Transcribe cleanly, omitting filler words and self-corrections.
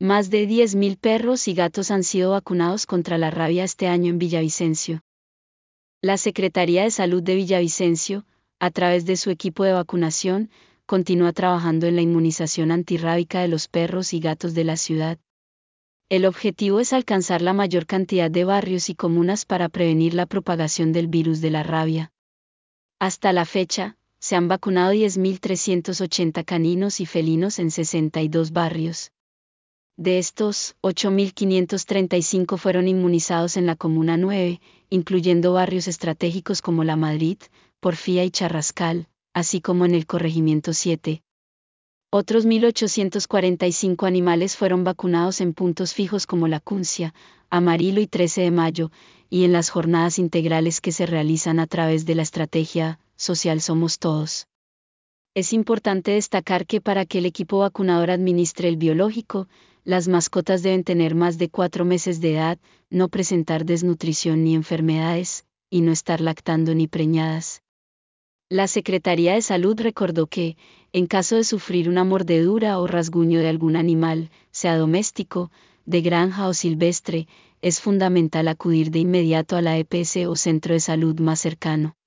Más de 10.000 perros y gatos han sido vacunados contra la rabia este año en Villavicencio. La Secretaría de Salud de Villavicencio, a través de su equipo de vacunación, continúa trabajando en la inmunización antirrábica de los perros y gatos de la ciudad. El objetivo es alcanzar la mayor cantidad de barrios y comunas para prevenir la propagación del virus de la rabia. Hasta la fecha, se han vacunado 10.380 caninos y felinos en 62 barrios. De estos, 8.535 fueron inmunizados en la Comuna 9, incluyendo barrios estratégicos como La Madrid, Porfía y Charrascal, así como en el Corregimiento 7. Otros 1.845 animales fueron vacunados en puntos fijos como La Cuncia, Amarillo y 13 de Mayo, y en las jornadas integrales que se realizan a través de la estrategia social Somos Todos. Es importante destacar que para que el equipo vacunador administre el biológico, las mascotas deben tener más de 4 meses de edad, no presentar desnutrición ni enfermedades, y no estar lactando ni preñadas. La Secretaría de Salud recordó que, en caso de sufrir una mordedura o rasguño de algún animal, sea doméstico, de granja o silvestre, es fundamental acudir de inmediato a la EPS o centro de salud más cercano.